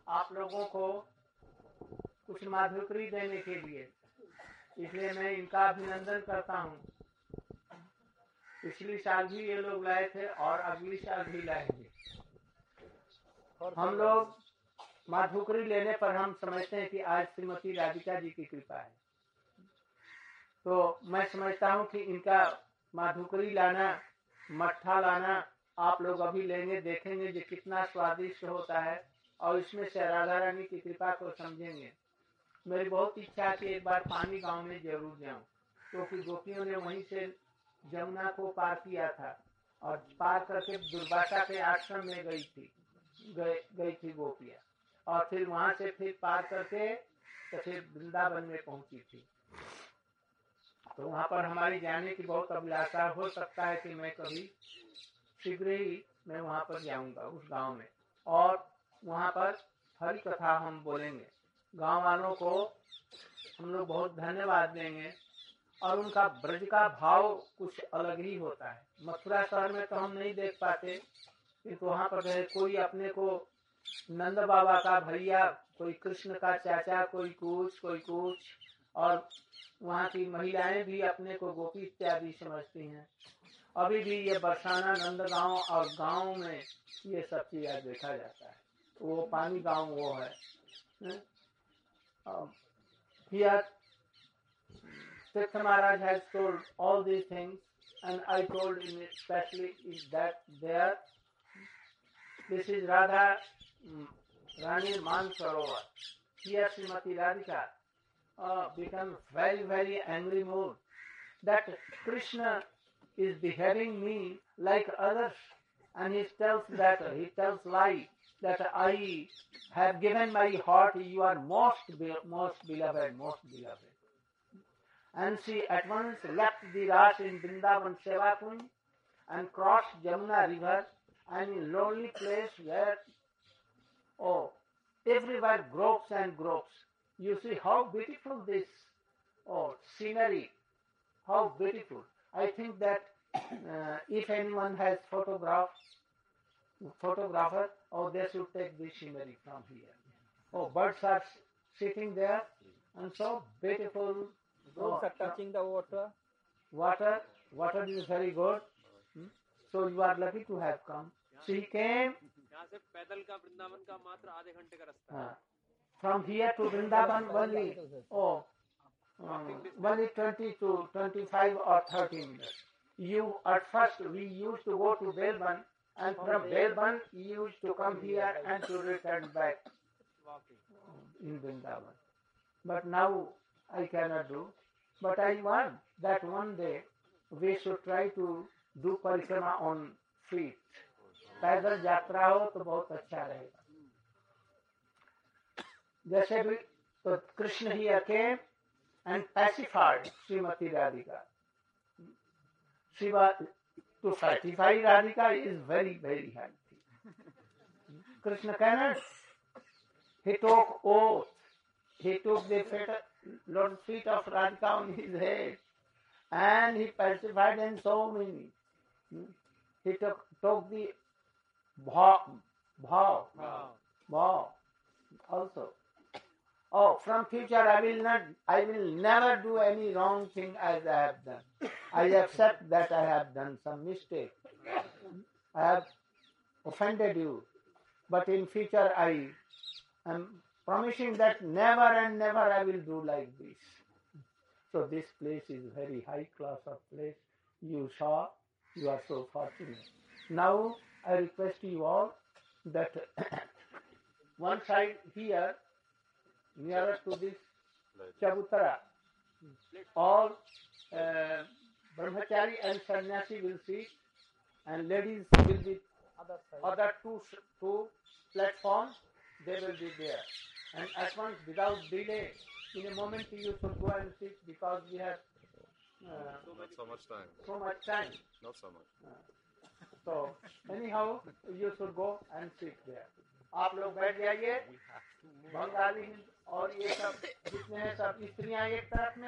आप लोगों को कुछ माधुकरी देने के लिए, इसलिए मैं इनका अभिनंदन करता हूँ। पिछली साल भी ये लोग लाए थे और अगली साल भी लाएंगे। हम लोग माधुकरी लेने पर हम समझते हैं कि आज श्रीमती राधिका जी की कृपा है, तो मैं समझता हूँ कि इनका माधुकरी लाना, मट्ठा लाना आप लोग अभी लेंगे, देखेंगे जो कितना स्वादिष्ट होता है और इसमें से राधा रानी की कृपा को समझेंगे। मेरी बहुत इच्छा है कि एक बार पानी गांव में जरूर जाऊं, क्योंकि गोपियों ने वहीं से जमुना को पार किया था और पार करके दुर्वासा के आश्रम में गई थी गोपियां, और फिर वहां से फिर पार करके तो फिर वृंदावन में पहुंची थी। तो वहां पर हमारी जाने की बहुत अभिलाषा, हो सकता है कि मैं कभी शीघ्र ही मैं वहां पर जाऊंगा उस गांव में, और वहां पर हरि कथा हम बोलेंगे। गांव वालों को हम लोग बहुत धन्यवाद देंगे, और उनका ब्रज का भाव कुछ अलग ही होता है। मथुरा शहर में तो हम नहीं देख पाते, किंतु वहां पर कोई अपने को नंद बाबा का भैया, कोई कृष्ण का चाचा, कोई कुछ, और वहाँ की महिलाएं भी अपने को गोपी इत्यादि समझती हैं। अभी भी ये बरसाना, नंदगांव और गांव में ये सब चीज़ देखा जाता है। वो पानी गांव वो है। Here, Tirtha Maharaj has told all these things, and I told him especially is that there, this is Radha Rani Mansarovar. Here Srimati Radhika become very, very angry mood that Krishna is behaving me like others, and he tells lie that I have given my heart, you are most beloved. And she at once left the Ras in Vrindavan Seva Kund and crossed Jamuna river, and in lonely place where everywhere groves and groves. You see how beautiful this scenery, how beautiful. I think that if anyone has photographer, they should take this scenery from here. Birds are sitting there, and so beautiful. Dogs are touching the water. Water is very good. So you are lucky to have come. She came. यहाँ से पैदल का वृंदावन का मात्र आधे घंटे का रास्ता है। From here to Vrindavan only 20 to 25 or 30 minutes. At first we used to go to Belban, and from Belban you used to come here and to return back in Vrindavan. But now I cannot do. But I want that one day we should try to do parikrama on feet. पैदल यात्रा हो तो बहुत अच्छा रहेगा। जैसे भी तो कृष्ण ही came and pacified Srimati Radhika. To satisfy Radhika is very, very hard. Krishna cannot. He took oath. He took the feet of Radhika on his head, and he pacified them so many. He took the bhav also. From future I will never do any wrong thing as I have done. I accept that I have done some mistake. I have offended you, but in future I am promising that never and never I will do like this. So this place is very high class of place. You saw, you are so fortunate. Now I request you all that one side here, nearer to this Chabutara, all brahmachari and sannyasi will sit, and ladies will be other two platforms, they will be there. And at once, without delay, in a moment you should go and sit, because we have not so much time. So much time. Not so much. So anyhow, you should go and sit there. आप लोग बैठ जाइए, बंगाली और ये सब जितने हैं सब स्त्रियां एक तरफ में